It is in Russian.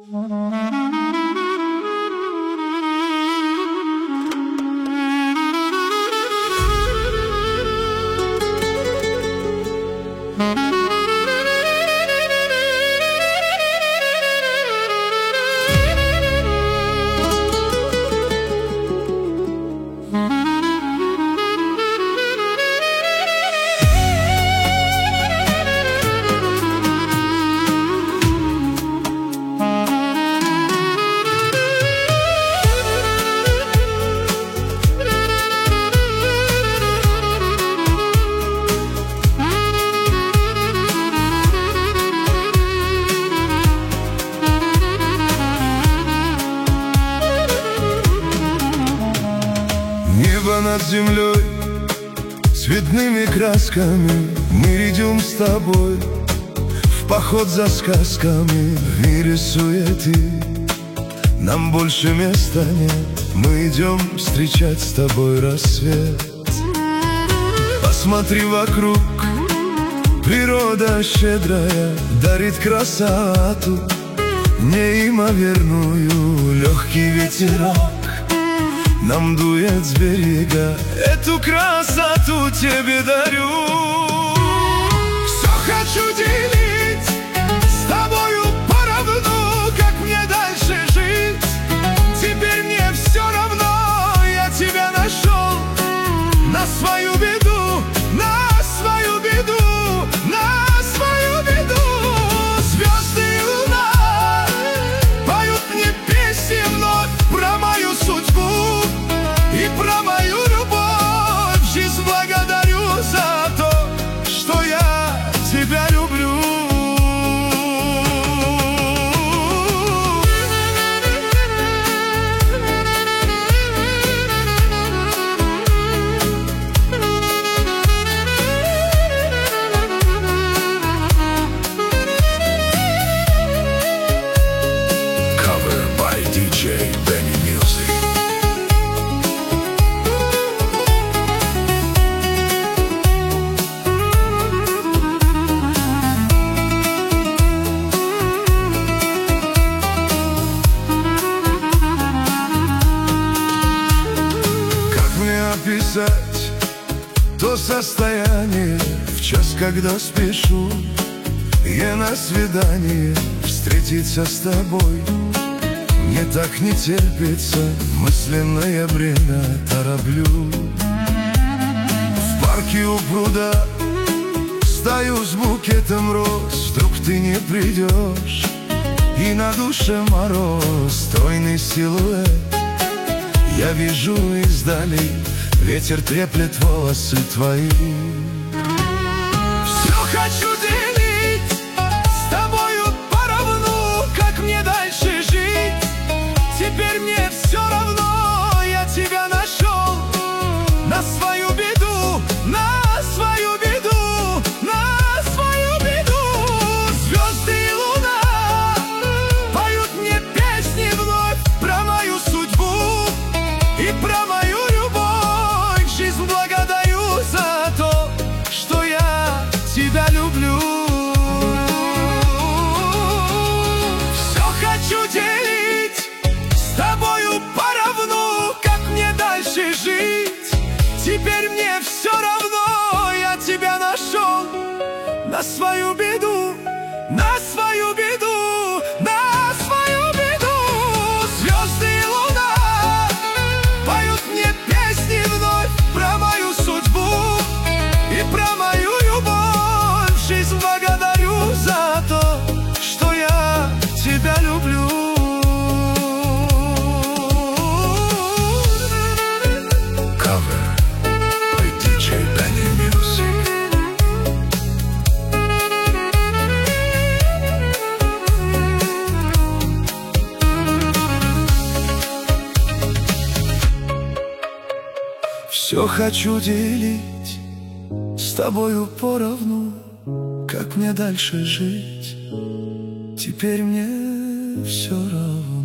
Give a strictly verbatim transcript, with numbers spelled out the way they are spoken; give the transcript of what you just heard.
Небо над землей цветными красками. Мы идем с тобой в поход за сказками. В мире суеты нам больше места нет. Мы идем встречать с тобой рассвет. Посмотри вокруг, природа щедрая дарит красоту неимоверную. Легкий ветерок нам дует с берега, эту красоту тебе дарю. Все хочу делить с тобою поровну, как мне дальше жить. Теперь мне все равно, я тебя нашел на свою беду, на свою беду, на свою беду. Звезды и луна поют мне песни вновь про мою судьбу и про мою любовь. Жизнь благодарю за то, что я тебя люблю. Cover by ди джей Benny Music. Описать то состояние в час, когда спешу я на свидание встретиться с тобой. Мне так не терпится, мысленное время тороплю. В парке у пруда стою с букетом роз. Вдруг ты не придешь, и на душе мороз. Стройный силуэт я вижу издали, ветер треплет волосы твои. Все хочу делить с тобою поровну, как мне дальше жить. Теперь мне все равно, я тебя нашел на свою беду, на свою беду, на свою беду. Звезды и луна поют мне песни вновь про мою судьбу и про мою любовь. Жизнь благодарю за то, что я тебя люблю. Все хочу делить с тобою поровну, как мне дальше жить. Теперь мне все равно, я тебя нашел на свою беду, на свою беду, на свою беду. Звезды и луна поют мне песни вновь про мою судьбу и про мою любовь. Жизнь благодарю за то, что я тебя люблю. Cover by ди джей Benny Music. Все хочу делить с тобою поровну, как мне дальше жить. Теперь мне все равно.